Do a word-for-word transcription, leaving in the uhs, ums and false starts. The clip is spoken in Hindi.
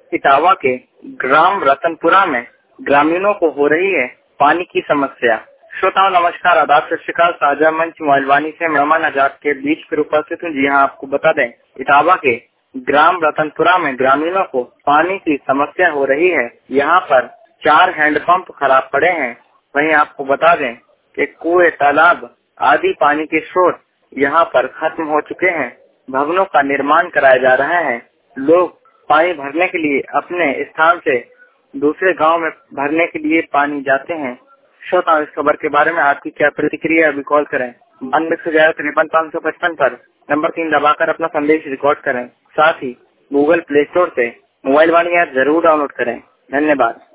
इटावा के ग्राम रतनपुरा में ग्रामीणों को हो रही है पानी की समस्या। श्रोताओं नमस्कार, आदाब, सत श्री अकाल। साझा मंच मोबाइलवाणी से मेहमान आजाद के बीच पर उपस्थित हूँ। जी हाँ, आपको बता दें इटावा के ग्राम रतनपुरा में ग्रामीणों को पानी की समस्या हो रही है। यहाँ पर चार हैंडपंप खराब पड़े हैं। वहीं आपको बता दें कि कुएं, तालाब आदि पानी के स्रोत यहाँ पर खत्म हो चुके हैं। भवनों का निर्माण कराया जा रहा है। लोग पानी भरने के लिए अपने स्थान से दूसरे गांव में भरने के लिए पानी जाते हैं। श्रोताओं, इस खबर के बारे में आपकी क्या प्रतिक्रिया? अभी कॉल करें बानवे सौ ग्यारह तिरपन पाँच सौ पचपन पर नंबर तीन दबाकर अपना संदेश रिकॉर्ड करें। साथ ही गूगल प्ले स्टोर से मोबाइल वाणी ऐप जरूर डाउनलोड करें। धन्यवाद।